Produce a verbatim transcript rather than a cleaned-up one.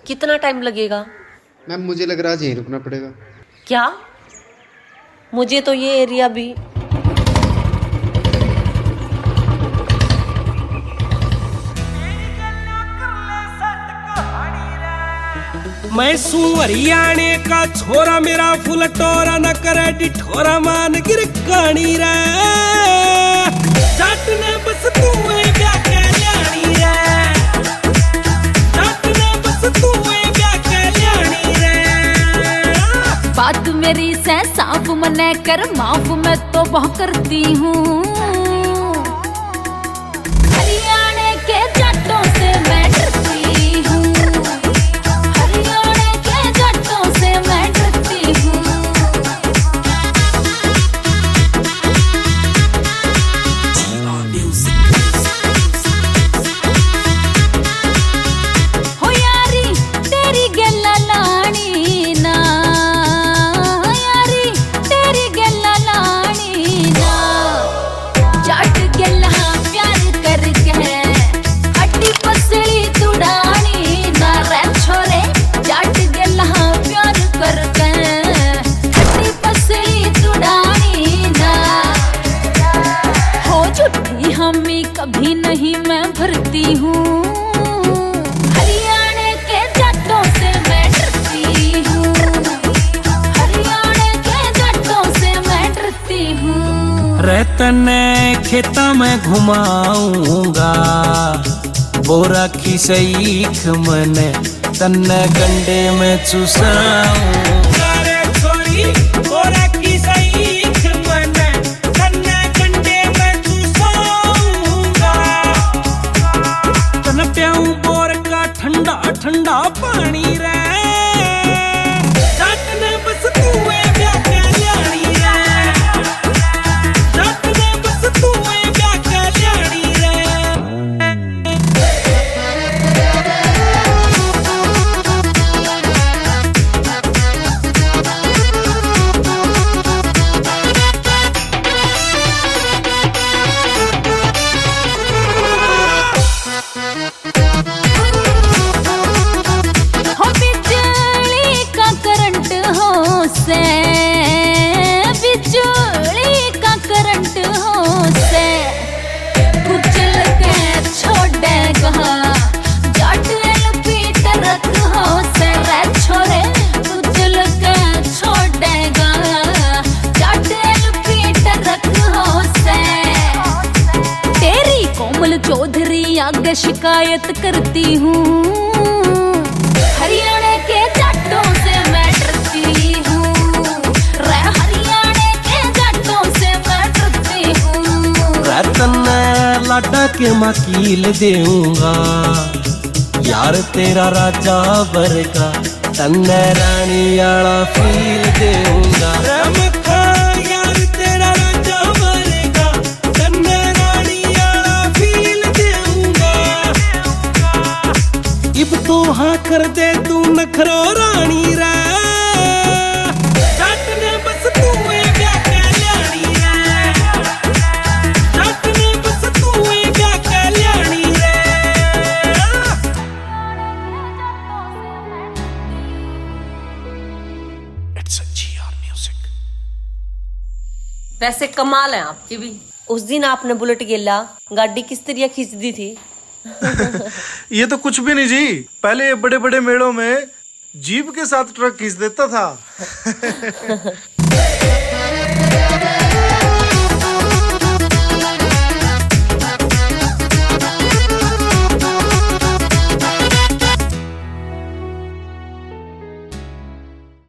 कितना टाइम लगेगा? मैम मुझे लग रहा है यहीं रुकना पड़ेगा। क्या? मुझे तो ये एरिया भी। मैं सू हरियाणे का छोरा, मेरा फुल टोरा न करे डिठोरा, मान गिर कानी रे जट ने बस तू है क्या कल्याणी रे, जट ने बस तू है क्या कल्याणी रे। बात मेरी से साफ मने कर माफ, मैं तो बहुत करती हूँ। हरियाणा के जट्टों से मैं डरती हूँ, हरियाणा के जट्टों से मैं डरती हूँ। हो यारी तेरी गल्ला लानी ना, यारी तेरी गल्ला लानी ना, जट गल्ला प्यार करके हड्डी पसली तुड़ानी ना रे छोरे, जट गल्ला प्यार करके हड्डी पसली तुड़ानी ना। हो झूठी हमी कभी नहीं मैं भरती हूँ, हरियाणा के जट्टों से मैं डरती हूँ, हरियाणा के जट्टों से मैं डरती हूँ। रे तने खेता में घुमाऊंगा, बोरा की सीख मने तन्ने गंडे में चुसाऊंगा रे छोरी, बोरा की सीख मने तन्ने गंडे में चुसाऊंगा। तन प्याऊं बोर का ठंडा ठंडा पानी रे, जट ने बस तू है क्या कल्याणी रे, जट ने बस तू है क्या कल्याणी रे। हो बिजली का करंट हो से, बिजली का करंट हो से, कुचल के छोड़ेगा जट एलपीट रख हो से रे छोरे, कुचल के छोड़ेगा जट एलपीट रख हो से। तेरी कोमल चौधरी आगे शिकायत करती हूँ, हरियाणा के जट्टों से मैं डरती हूँ, रे हरियाणा के जट्टों से मैं डरती हूँ। रतन लाडा के मकील देऊंगा, यार तेरा राजा वर्गा तन्ने रानी आला फील देऊंगा। रमखा यार तेरा राजा वर्गा तन्ने रानी आला फील देऊंगा। इब तो हाँ कर दे तू नखरो रानी रे, जट ने बस तू है क्या कल्याणी रे, जट ने बस तू है क्या कल्याणी रे। It's a G R music. वैसे कमाल है आपकी भी। उस दिन आपने बुलेट गेला गाड़ी किस तरह खींच दी थी। ये तो कुछ भी नहीं जी, पहले ये बड़े बड़े मेड़ों में जीप के साथ ट्रक खींच देता था।